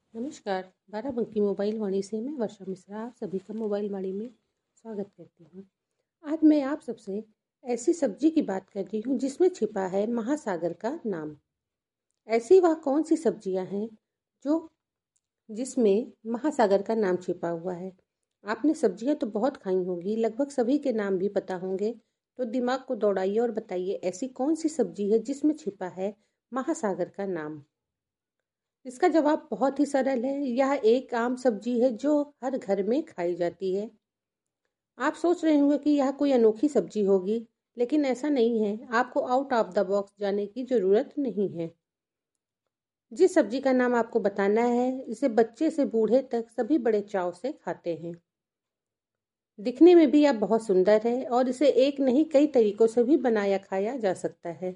नमस्कार। बाराबंकी मोबाइल वाणी से मैं वर्षा मिश्रा आप सभी का मोबाइल वाणी में स्वागत करती हूँ। आज मैं आप सबसे ऐसी सब्जी की बात कर रही हूँ जिसमें छिपा है महासागर का नाम। ऐसी वह कौन सी सब्जियाँ हैं जो जिसमें महासागर का नाम छिपा हुआ है। आपने सब्जियाँ तो बहुत खाई होंगी, लगभग सभी के नाम भी पता होंगे। तो दिमाग को दौड़ाइए और बताइए ऐसी कौन सी सब्जी है जिसमें छिपा है महासागर का नाम। इसका जवाब बहुत ही सरल है। यह एक आम सब्जी है जो हर घर में खाई जाती है। आप सोच रहे होंगे कि यह कोई अनोखी सब्जी होगी, लेकिन ऐसा नहीं है। आपको आउट ऑफ द बॉक्स जाने की जरूरत नहीं है। जिस सब्जी का नाम आपको बताना है, इसे बच्चे से बूढ़े तक सभी बड़े चाव से खाते हैं। दिखने में भी यह बहुत सुंदर है और इसे एक नहीं कई तरीकों से भी बनाया खाया जा सकता है।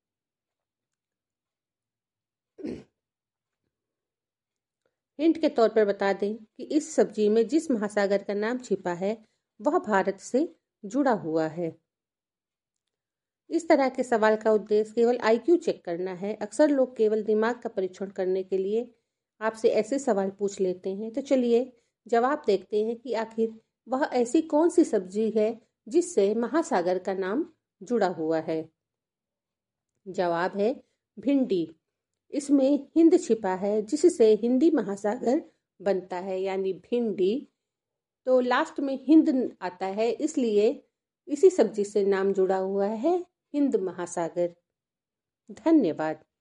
हिंट के तौर पर बता दें कि इस सब्जी में जिस महासागर का नाम छिपा है वह भारत से जुड़ा हुआ है। इस तरह के सवाल का उद्देश्य केवल आईक्यू चेक करना है। अक्सर लोग केवल दिमाग का परीक्षण करने के लिए आपसे ऐसे सवाल पूछ लेते हैं। तो चलिए जवाब देखते हैं कि आखिर वह ऐसी कौन सी सब्जी है जिससे महासागर का नाम जुड़ा हुआ है। जवाब है भिंडी। इसमें हिंद छिपा है जिससे हिंदी महासागर बनता है, यानी भिंडी। तो लास्ट में हिंद आता है, इसलिए इसी सब्जी से नाम जुड़ा हुआ है हिंद महासागर। धन्यवाद।